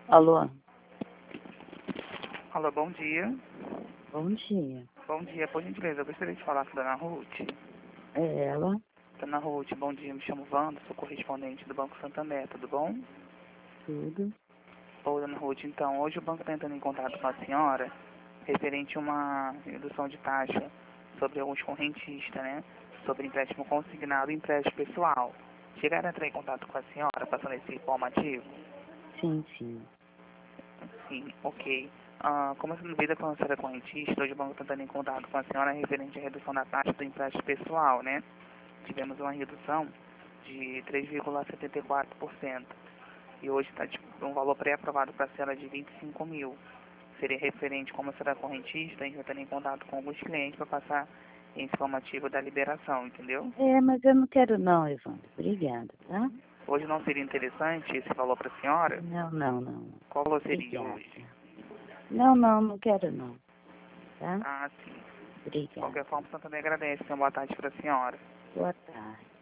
Alô? Alô, bom dia. Bom dia. Bom dia, por gentileza, eu gostaria de falar com a Dona Ruth. É ela? Dona Ruth, bom dia, me chamo Wanda, sou correspondente do Banco Santander, tudo bom? Tudo? Oi, Dona Ruth, então, hoje o banco está entrando em contato com a senhora referente a uma redução de taxa sobre alguns correntistas, né? Sobre empréstimo consignado e empréstimo pessoal. Chegaram a entrar em contato com a senhora, passando esse informativo? Sim, sim. Sim, ok. Como sendo vida com a senhora correntista, hoje o banco está entrando em contato com a senhora referente à redução da taxa do empréstimo pessoal, né? Tivemos uma redução de 3,74%. E hoje está um valor pré-aprovado para a senhora de 25 mil. Seria referente como a senhora correntista, a gente vai estar em contato com alguns clientes para passar esse informativo da liberação, entendeu? É, mas eu não quero não, Evandro. Obrigada, tá? Hoje não seria interessante esse valor para a senhora? Não, não, não. Qual valor seria Obrigada. hoje? Não, não, não quero não. Tá? Ah, sim. De Obrigada. qualquer forma, o Santander agradece. Uma boa tarde para a senhora. Boa tarde.